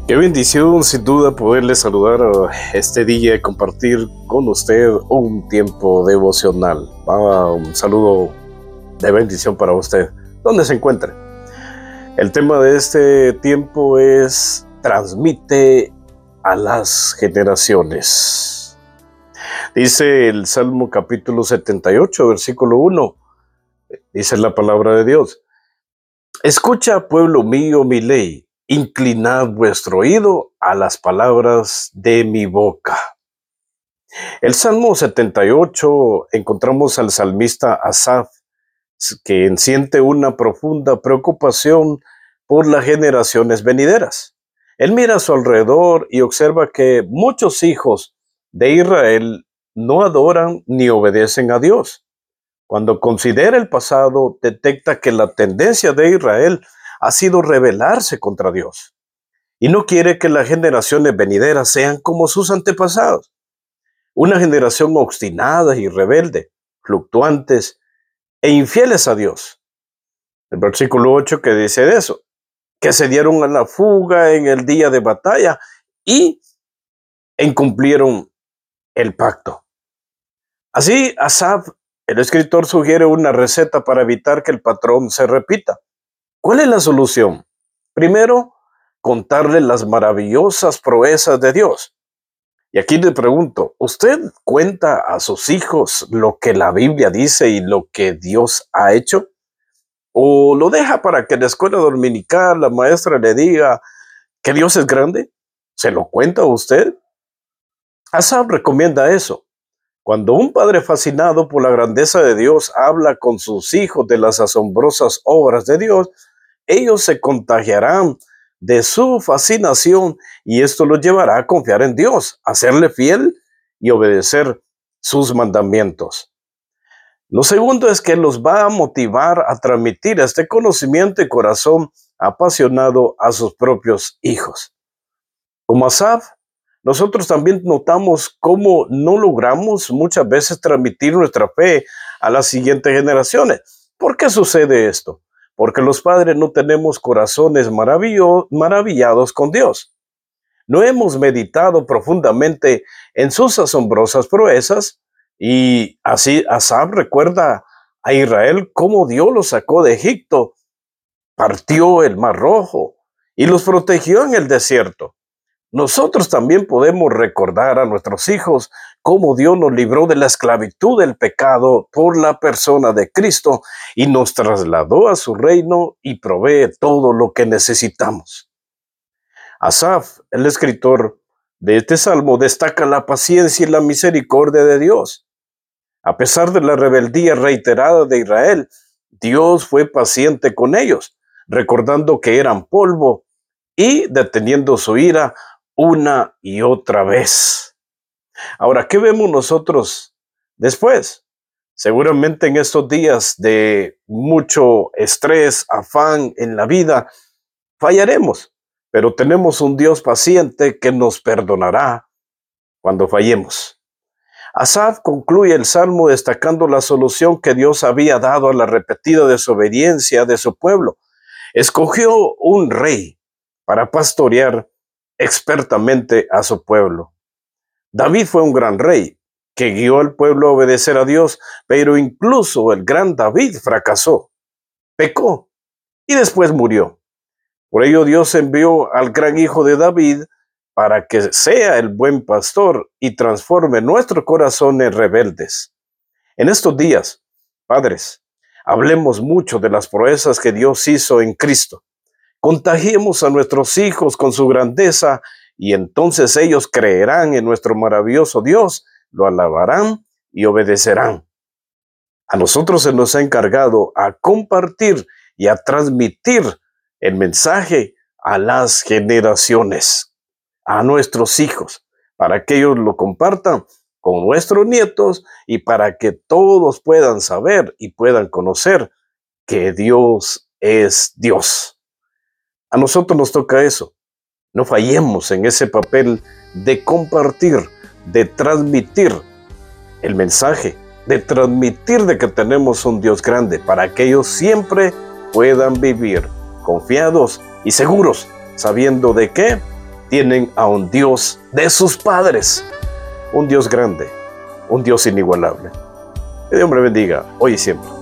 Qué bendición, sin duda, poderle saludar este día y compartir con usted un tiempo devocional. Un saludo de bendición para usted, donde se encuentre. El tema de este tiempo es: transmite a las generaciones. Dice el Salmo capítulo 78, versículo 1. Dice la palabra de Dios: escucha, pueblo mío, mi ley. Inclinad vuestro oído a las palabras de mi boca. El Salmo 78 encontramos al salmista Asaf, que siente una profunda preocupación por las generaciones venideras. Él mira a su alrededor y observa que muchos hijos de Israel no adoran ni obedecen a Dios. Cuando considera el pasado, detecta que la tendencia de Israel ha sido rebelarse contra Dios, y no quiere que las generaciones venideras sean como sus antepasados, una generación obstinada y rebelde, fluctuantes e infieles a Dios. El versículo 8 que dice de eso: que se dieron a la fuga en el día de batalla y incumplieron el pacto. Así, Asaf, el escritor, sugiere una receta para evitar que el patrón se repita. ¿Cuál es la solución? Primero, contarle las maravillosas proezas de Dios. Y aquí le pregunto, ¿usted cuenta a sus hijos lo que la Biblia dice y lo que Dios ha hecho? ¿O lo deja para que en la escuela dominical la maestra le diga que Dios es grande? ¿Se lo cuenta a usted? Asaf recomienda eso. Cuando un padre fascinado por la grandeza de Dios habla con sus hijos de las asombrosas obras de Dios, ellos se contagiarán de su fascinación y esto los llevará a confiar en Dios, a serle fiel y obedecer sus mandamientos. Lo segundo es que los va a motivar a transmitir este conocimiento y corazón apasionado a sus propios hijos. Como Asaf, nosotros también notamos cómo no logramos muchas veces transmitir nuestra fe a las siguientes generaciones. ¿Por qué sucede esto? Porque los padres no tenemos corazones maravillados con Dios. No hemos meditado profundamente en sus asombrosas proezas, y así Asaf recuerda a Israel cómo Dios los sacó de Egipto, partió el Mar Rojo y los protegió en el desierto. Nosotros también podemos recordar a nuestros hijos cómo Dios nos libró de la esclavitud del pecado por la persona de Cristo y nos trasladó a su reino y provee todo lo que necesitamos. Asaf, el escritor de este salmo, destaca la paciencia y la misericordia de Dios. A pesar de la rebeldía reiterada de Israel, Dios fue paciente con ellos, recordando que eran polvo y deteniendo su ira una y otra vez. Ahora, ¿qué vemos nosotros después? Seguramente en estos días de mucho estrés, afán en la vida, fallaremos, pero tenemos un Dios paciente que nos perdonará cuando fallemos. Asaf concluye el salmo destacando la solución que Dios había dado a la repetida desobediencia de su pueblo. Escogió un rey para pastorear expertamente a su pueblo. David fue un gran rey que guió al pueblo a obedecer a Dios, pero incluso el gran David fracasó, pecó y después murió. Por ello Dios envió al gran hijo de David para que sea el buen pastor y transforme nuestros corazones rebeldes. En estos días, padres, hablemos mucho de las proezas que Dios hizo en Cristo. Contagiemos a nuestros hijos con su grandeza y entonces ellos creerán en nuestro maravilloso Dios, lo alabarán y obedecerán. A nosotros se nos ha encargado a compartir y a transmitir el mensaje a las generaciones, a nuestros hijos, para que ellos lo compartan con nuestros nietos y para que todos puedan saber y puedan conocer que Dios es Dios. A nosotros nos toca eso. No fallemos en ese papel de compartir, de transmitir el mensaje, de transmitir de que tenemos un Dios grande para que ellos siempre puedan vivir confiados y seguros, sabiendo de qué, tienen a un Dios de sus padres, un Dios grande, un Dios inigualable. Que Dios me bendiga hoy y siempre.